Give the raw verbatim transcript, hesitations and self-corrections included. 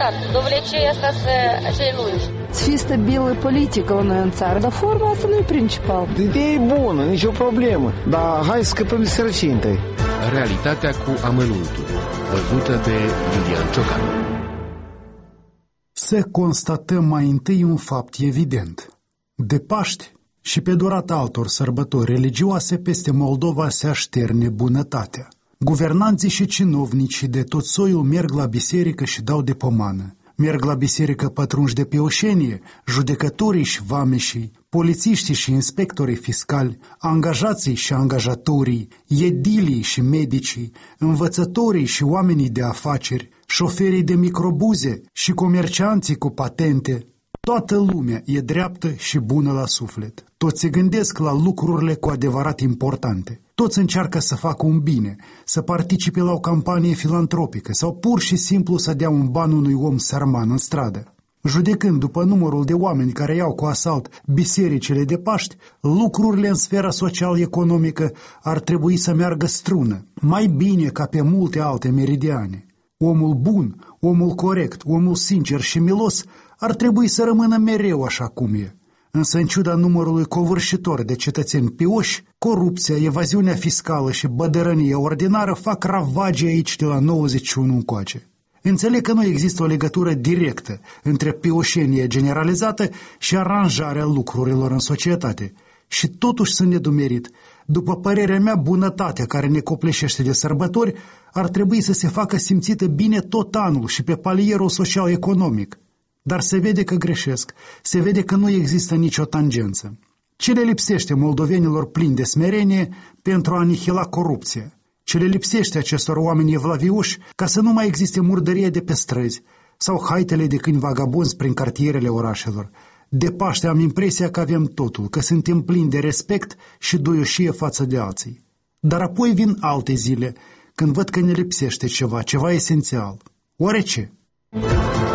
important. Довлече asta cei lungi. Să fie stabilă politică la noi în țară, dar forma asta nu e principal. Ideea e bună, nicio problemă, dar hai să scăpăm de sărăcie întâi. Realitatea cu amănuntul, văzută de Iulian Ciocan. Să constatăm mai întâi un fapt evident. De Paști și pe durata altor sărbători religioase peste Moldova se așterne bunătatea. Guvernanții și cinovnicii de tot soiul merg la biserică și dau de pomană. Merg la biserică pătrunși de pioșenie, judecătorii și vameșii, polițiștii și inspectorii fiscali, angajații și angajatorii, edilii și medicii, învățătorii și oamenii de afaceri, șoferii de microbuze și comercianții cu patente. Toată lumea e dreaptă și bună la suflet. Toți se gândesc la lucrurile cu adevărat importante. Toți încearcă să facă un bine, să participe la o campanie filantropică sau pur și simplu să dea un ban unui om sărman în stradă. Judecând după numărul de oameni care iau cu asalt bisericile de Paști, lucrurile în sfera social-economică ar trebui să meargă strună, mai bine ca pe multe alte meridiane. Omul bun, omul corect, omul sincer și milos ar trebui să rămână mereu așa cum e. Însă, în ciuda numărului covârșitor de cetățeni pioși, corupția, evaziunea fiscală și bădărănia ordinară fac ravagii aici de la nouăzeci și unu încoace. Înțeleg că nu există o legătură directă între pioșenia generalizată și aranjarea lucrurilor în societate. Și totuși sunt nedumerit. După părerea mea, bunătatea care ne copleșește de sărbători ar trebui să se facă simțită bine tot anul și pe palierul social-economic. Dar se vede că greșesc, se vede că nu există nicio tangență. Ce le lipsește moldovenilor plini de smerenie pentru a anihila corupția? Ce le lipsește acestor oameni evlavioși ca să nu mai existe murdărie de pe străzi sau haitele de câini vagabonzi prin cartierele orașelor? De Paște am impresia că avem totul, că suntem plini de respect și duioșie față de alții. Dar apoi vin alte zile, când văd că ne lipsește ceva, ceva esențial. Oare ce?